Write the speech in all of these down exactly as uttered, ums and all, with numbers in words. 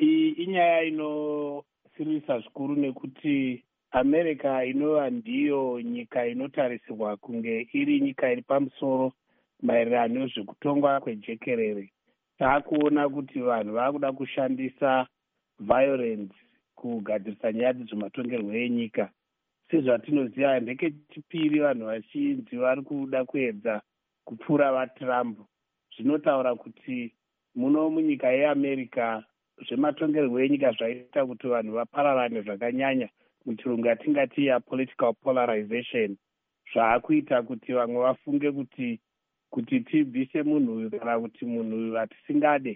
Iyi inyaya inosirisa zvikuru nekuti America inova ndiyo nyika inotarisirwa kunge iri nyika iri pamusoro maererano nezvekutongwa kwejekerere. Taakuona kuti vanhu vakuda kushandisa violence kugadzirisa nyaya dzezvematongerwo enyika. Sezvatinoziva ndekechipiri vanhu vazhinji vari kuda kuedza kupfuura vaTrump. Zvinotaura kuti muno munyika yeAmerica zvematongerwo enyika zvaita kuti vanhu vapararane zvakanyanya, muchirungu yatingati ya political polarization. Zvaakuita kuti vamwe vafunge kuti kuti tibvise munhu uyu kana kuti munhu uyu hatisingade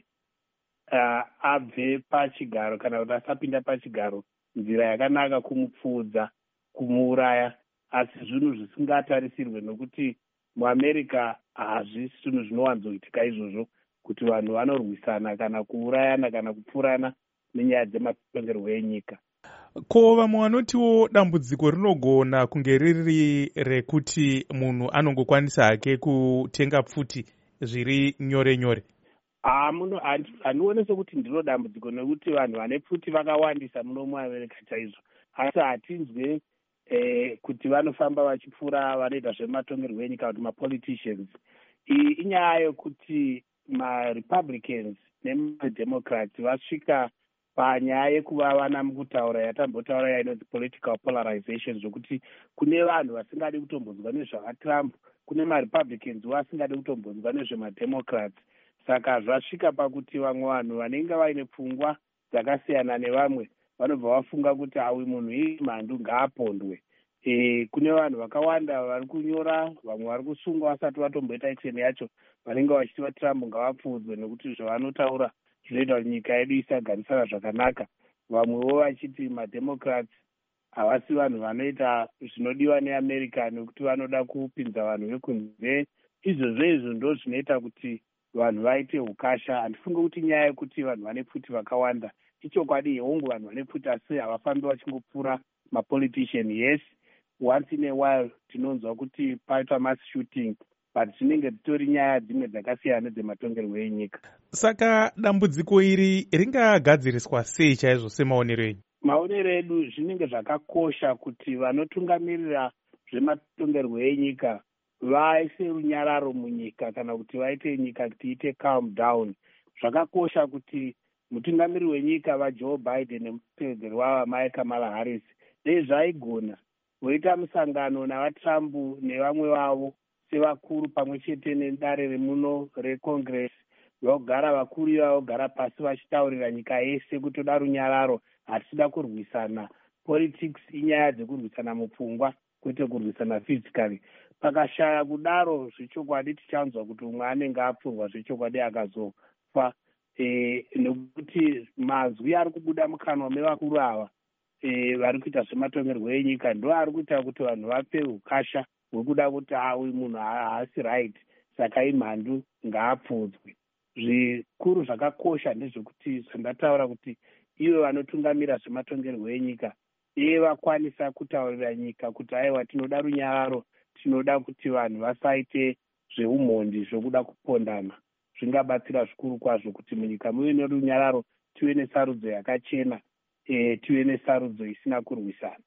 uh, abve pachigaro kana kuti asapinda pachigaro, nzira yakanaka kumupfuudza, kumuuraya, asi zvinhu zvisingatarisirwe nokuti muAmerica hazvisi zvinhu zvinowanzoitika izvozvo kuti vanhu vanorwisana kana kuurayana kana kupfurana nenyaya dzematongerwo enyika. Ko vamwe vanotiwo dambudziko rinogona kunge riri rekuti munhu anongokwanisa hake kutenga pfuti zviri nyore nyore? Ah, muno handionese sekuti ndiro dambudziko nekuti vanhu vane pfuti vakawandisa muno muAmerica chaizvo, asi hatinzwe eh, kuti vanofamba vachipfuura vanoita zvematongerwo enyika kuti mapoliticians. Iyi inyaya yokuti maRepublicans nemademocrats vasvika panyaya yekuva vana mukutaura yatambotaura yainonzi political polarization, zvokuti kune vanhu vasingadi kutombonzwa nezvavaTrump, kune maRepublicans vasingadi kutombonzwa nezvemademocrats. Saka zvasvika pakuti vamwe vanhu vanenge vaine pfungwa dzakasiyana nevamwe vanobva vafunga kuti awi munhu iyi mhandu ngaapondwe. E, kune vanhu vakawanda vari kunyora, vamwe vari kusungwa vasati vatomboita action yacho, vanenge vachiti vaTrump ngavapfuudzwe nekuti zvavanotaura zvinoita kuti nyika yedu isagarisana zvakanaka. Vamwewo vachiti mademocrats havasi vanhu vanoita zvinodiwa neAmerica nekuti vanoda kupinza vanhu vekunze. Izvozvo izvo ndo zvinoita kuti vanhu vaite ukasha. Handifunge kuti nyaya yekuti vanhu vane pfuti vakawanda ichokwadi, hongu vanhu vane pfuti, asi havafambi vachingopfuura mapolitician. Yes, once in a while tinonzwa kuti paitwa mass shooting, but dzinenge dzitori nyaya dzimwe dzakasiyana nedzematongerwo enyika. Saka dambudziko iri ringagadziriswa sei chaizvo semaonero enyu? Maonero edu zvinenge zvakakosha kuti vanotungamirira zvematongerwo enyika vaise runyararo munyika kana kuti vaite nyika kuti iite calm down. Zvakakosha kuti mutungamiri wenyika vaJoe Biden nemutevedzeri wavo Mai Kamala Harris dei zvaigona voita musangano navaTrump nevamwe vavo sevakuru pamwe chete nedare remuno reCongress, vogara vakuru ivavo vogara pasi vachitaurira nyika yese kuti toda runyararo, hatisida kurwisana. Politics inyaya dzekurwisana mupfungwa kwete kurwisana physically. Pakashaya kudaro zvechokwadi tichanzwa kuti umwe anenge apfurwa zvechokwadi akazofa. E, nekuti mazwi ari kubuda mukanwa mevakuru ava e, vari kuita zvematongerwo enyika ndo ari kuita kuti vanhu vape ukasha hwekuda kuti awi munhu haasi right, saka imhandu ngaapfuudzwe. Zvikuru zvakakosha ndezvekuti zvandataura kuti ivo vanotungamira zvematongerwo enyika iye vakwanisa kutaurira nyika kuti aiwa tinoda runyararo, tinoda kuti vanhu vasaite zveumhondi zvokuda kupondana. Zvingabatsira zvikuru kwazvo kuti munyika muve nerunyararo, tive nesarudzo yakachena, e, tive nesarudzo isina kurwisana.